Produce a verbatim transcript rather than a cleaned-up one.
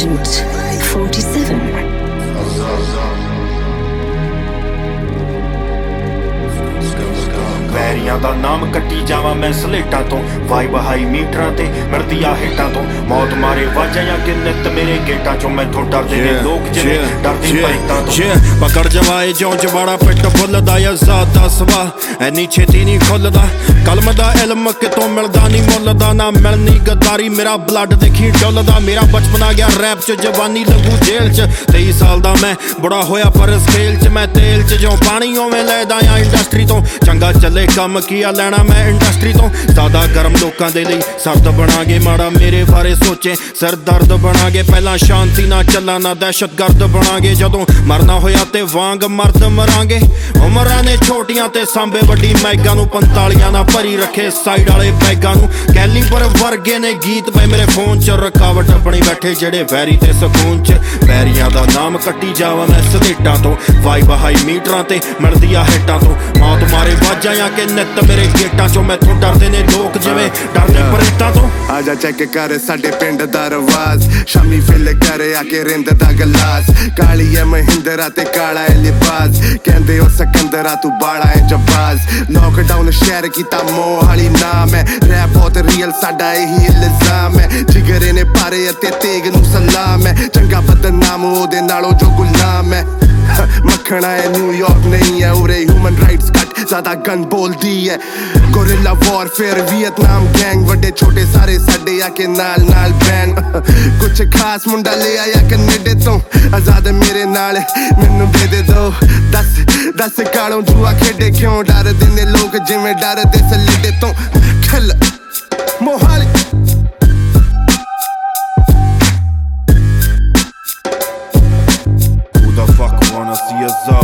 Agent forty-seven. ਵੈਰੀਆਂ ਦਾ ਨਾਮ ਕੱਟੀ ਜਾਵਾਂ ਮੈਂ ਸਲੇਟਾਂ ਤੋਂ ਵਾਈਬ ਹਾਈ ਮੀਟਰਾਂ ਤੇ ਮਿਲਦੀ ਆ ਹੇਠਾਂ ਤੋਂ ਮੌਤ ਮਾਰੇ ਵਾਜਾਂ ਜਾਂ ਕਿ ਨਿੱਤ ਮੇਰੇ ਗੇਟਾਂ ਚੋਂ ਮੈਥੋਂ ਡਰਦੇ ਨੇ ਲੋਕ ਜਿਵੇਂ ਡਰਦੇ ਪਰੇਤਾਂ ਤੋਂ ਪਕੜ ਜਵਾਏ ਜਿਉਂ ਜਵਾੜਾ ਪਿੱਟ ਫੁੱਲਦਾ ਯਾਜ਼ਾਦ ਦਾ ਸਵਾ ਐਨੀ ਛੇਤੀ ਨਹੀਂ ਖੁੱਲਦਾ ਕਲਮ ਦਾ ਇਲਮ ਕਿਤੋਂ ਮਿਲਦਾ ਨਹੀਂ ਮੁੱਲਦਾ ਨਾ ਮਿਲਣੀ ਗੱਦਾਰੀ ਮੇਰਾ ਬਲੱਡ ਦੇਖੀ ਡੁੱਲਦਾ ਮੇਰਾ ਬਚਪਨ ਆ ਗਿਆ ਰੈਪ ਚ ਜਵਾਨੀ ਲੱਗੂ ਜੇਲ੍ਹ ਚ ਤੇਈ ਸਾਲ ਦਾ ਮੈਂ ਬੁੜਾ ਹੋਇਆ ਪਰ ਸਕੇਲ ਚ ਮੈਂ ਤੇਲ ਚ ਜਿਉਂ ਪਾਣੀ ਉਵੇਂ ਲੈਦਾ ਆ ਇੰਡਸਟਰੀ ਤੋਂ ਚੰਗਾ ਚੱਲੇ ਕੰਮ ਕੀ ਆ ਲੈਣਾ ਮੈਂ ਇੰਡਸਟਰੀ ਤੋਂ ਜ਼ਿਆਦਾ ਗਰਮ ਲੋਕਾਂ ਦੇ ਲਈ ਸਰਦ ਬਣਾਗੇ ਮਾੜਾ ਮੇਰੇ ਬਾਰੇ ਸੋਚੇ ਸਿਰ ਦਰਦ ਬਣਾਗੇ ਪਹਿਲਾਂ ਸ਼ਾਂਤੀ ਨਾਲ ਚੱਲਾਂ ਨਾ ਦਹਿਸ਼ਤਗਰਦ ਬਣਾਗੇ ਜਦੋਂ ਮਰਨਾ ਹੋਇਆ ਤੇ ਵਾਂਗ ਮਰਦ ਮਰਾਂਗੇ ਉਮਰਾਂ ਨੇ ਛੋਟੀਆਂ ਤੇ ਸਾਂਭੇ ਵੱਡੀ ਮੈਗਾਂ ਨੂੰ ਪੰਤਾਲੀਆਂ ਨਾਲ ਭਰੀ ਰੱਖੇ ਸਾਈਡ ਵਾਲੇ ਬੈਗਾਂ ਨੂੰ ਕੈਲੀਬਰ ਵਰਗੇ ਨੇ ਗੀਤ ਪਏ ਮੇਰੇ ਫੋਨ ਚ ਰਕਾਵਟ ਬਣੀ ਬੈਠੇ ਜਿਹੜੇ ਵੈਰੀ ਤੇ ਸਕੂਨ ਚ ਵੈਰੀਆਂ ਦਾ ਨਾਮ ਕੱਟੀ ਜਾਵਾਂ ਮੈਂ ਸਲੇਟਾਂ ਤੋਂ ਵਾਈਬ ਹਾਈ ਮੀਟਰਾਂ ਤੇ ਮਿਲਦੀ ਆ ਹੇਟਾਂ ਤੋਂ ਮੌਤ ਮਾਰੇ ਵਾਜਾਂ ਜਾਂ ਕਿ ਨਿੱਤ ਮੇਰੇ ਗੇਟਾਂ ਚੋਂ ਮੈਥੋਂ ਡਰਦੇ ਨੇ ਲੋਕ ਜਿਵੇਂ ਡਰਦੇ ਪਰੇਤਾਂ ਤੋਂ ਆਜਾ ਚੈੱਕ ਕਰ ਸਾਡੇ ਪਿੰਡ ਦਾ ਰਵਾਜ਼ ਸ਼ਾਮੀ ਫਿਲ ਕਰੇ ਆ ਕੇ ਰਿੰਦ ਦਾ ਗਲਾਸ ਕਾਲੀ ਐ ਮਹਿੰਦਰਾ ਤੇ ਕਾਲਾ ਐ ਲਿਬਾਸ ਕਹਿੰਦੇ ਉਹ ਸਕੰਦਰਾ ਤੂੰ ਬਾਲਾ ਐ ਜਬਾਜ਼ ਲੋਕਡਾਊਨ ਸ਼ਹਿਰ ਕੀਤਾ ਮੋਹਾਲੀ ਨਾਮ ਐ ਰੈਪ ਬਹੁਤ ਰੀਅਲ ਸਾਡਾ ਇਹੀ ਇਲਜ਼ਾਮ ਐ ਜਿਗਰੇ ਨੇ ਪਾਰੇ ਅਤੇ ਤੇਗ ਨੂੰ ਸਲਾਮ ਐ ਚੰਗਾ ਬਦਨਾਮ ਉਹਦੇ ਨਾਲੋਂ ਜੋ ਗੁਲਾਮ ਐ ਮੱਖਣਾ ਐ ਨਿਊਯਾਰਕ ਨਹੀਂ ਐ ਉਰੇ ਹਿਊਮਨ ਰਾਈਟਸ ਘੱਟ ਜ਼ਿਆਦਾ ਗਨ ਬੋਲਦੀ ਐ ਗੋਰਿਲਾ ਵਾਰਫੇਅਰ ਵੀਅਤਨਾਮ ਗੈਂਗ ਵੱਡੇ ਛੋਟੇ ਸਾਰੇ ਸਾਡੇ ਆ ਕੇ ਨਾਲ ਨਾਲ ਬੈਨ ਕੁਛ ਖਾਸ ਮੁੰਡਾ ਲੈ ਆਇਆ ਕੈਨੇਡਾ ਤੋਂ ਆਜ਼ਾਦ ਮੇਰੇ ਨਾਲ ਮੈਨੂੰ ਦੇ ਦੇ ਦੋ ਦੱਸ ਦੱਸ ਕਾਲੋਂ ਜੂਆ ਖੇਡੇ ਕਿਉਂ ਡਰਦੇ ਨੇ ਲੋਕ ਜਿਵੇਂ ਡਰਦੇ ਸਲੇਡੇ ਤੋਂ ਖਿਲ Mohali Who the fuck wanna see us all?